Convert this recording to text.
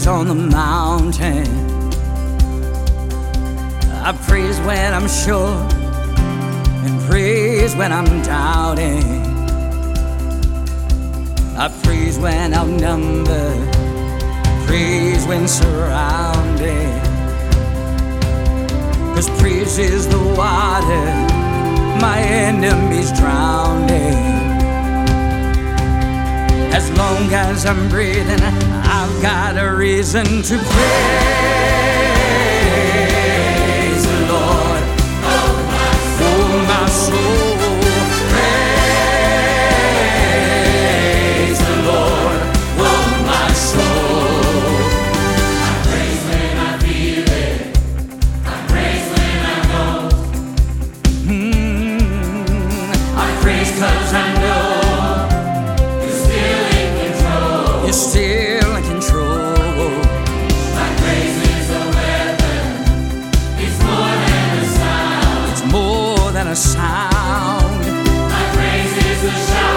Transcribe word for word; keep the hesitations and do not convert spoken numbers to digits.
praise on the mountain. I praise when I'm sure, and praise when I'm doubting. I praise when outnumbered, praise when surrounded. 'Cause praise is the water my enemies drowning. As long as I'm breathing, I've got a reason to praise the Lord. Oh, my soul, oh, my soul. Praise the Lord, oh, my soul. I praise when I feel it. I praise when I know. Mm, I praise 'cause I know You're still in control. You're still in control. My praise is a weapon. It's more than a sound. It's more than a sound. My praise is a shout.